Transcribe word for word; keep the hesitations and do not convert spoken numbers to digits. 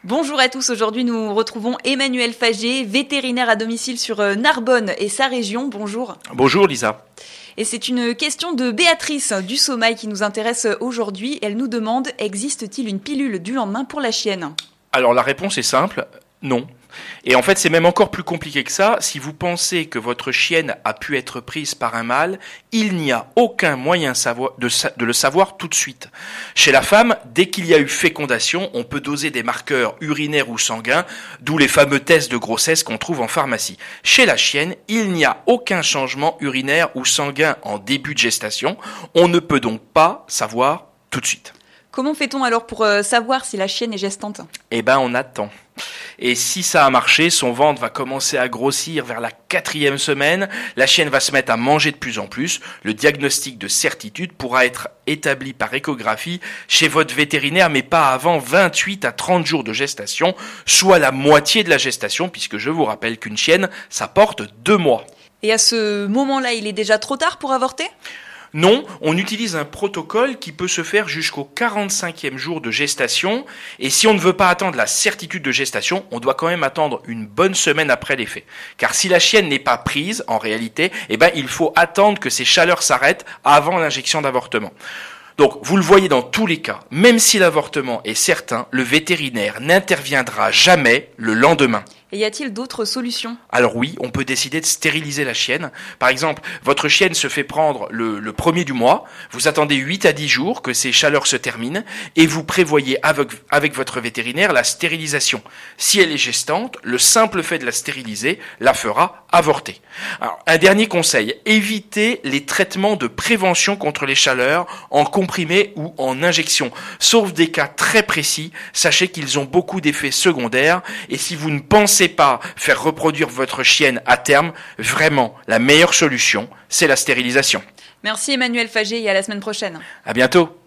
Bonjour à tous, aujourd'hui nous retrouvons Emmanuel Fagé, vétérinaire à domicile sur Narbonne et sa région. Bonjour. Bonjour Lisa. Et c'est une question de Béatrice du Sommeil qui nous intéresse aujourd'hui. Elle nous demande, existe-t-il une pilule du lendemain pour la chienne ? Alors la réponse est simple, non. Et en fait, c'est même encore plus compliqué que ça. Si vous pensez que votre chienne a pu être prise par un mâle, il n'y a aucun moyen de, de le savoir tout de suite. Chez la femme, dès qu'il y a eu fécondation, on peut doser des marqueurs urinaires ou sanguins, d'où les fameux tests de grossesse qu'on trouve en pharmacie. Chez la chienne, il n'y a aucun changement urinaire ou sanguin en début de gestation. On ne peut donc pas savoir tout de suite. Comment fait-on alors pour euh, savoir si la chienne est gestante ? Eh ben, on attend. Et si ça a marché, son ventre va commencer à grossir vers la quatrième semaine, la chienne va se mettre à manger de plus en plus, le diagnostic de certitude pourra être établi par échographie chez votre vétérinaire, mais pas avant vingt-huit à trente jours de gestation, soit la moitié de la gestation, puisque je vous rappelle qu'une chienne, ça porte deux mois. Et à ce moment-là, il est déjà trop tard pour avorter ? Non, on utilise un protocole qui peut se faire jusqu'au quarante-cinquième jour de gestation. Et si on ne veut pas attendre la certitude de gestation, on doit quand même attendre une bonne semaine après les faits. Car si la chienne n'est pas prise, en réalité, eh ben, il faut attendre que ses chaleurs s'arrêtent avant l'injection d'avortement. Donc, vous le voyez dans tous les cas, même si l'avortement est certain, le vétérinaire n'interviendra jamais le lendemain. Et y a-t-il d'autres solutions ? Alors oui, on peut décider de stériliser la chienne. Par exemple, votre chienne se fait prendre le, le premier du mois, vous attendez huit à dix jours que ses chaleurs se terminent et vous prévoyez avec, avec votre vétérinaire la stérilisation. Si elle est gestante, le simple fait de la stériliser la fera avorter. Alors, un dernier conseil, évitez les traitements de prévention contre les chaleurs en comprimé ou en injection. Sauf des cas très précis, sachez qu'ils ont beaucoup d'effets secondaires et si vous ne pensez pas faire reproduire votre chienne à terme, vraiment, la meilleure solution, c'est la stérilisation. Merci Emmanuel Fagé et à la semaine prochaine. À bientôt.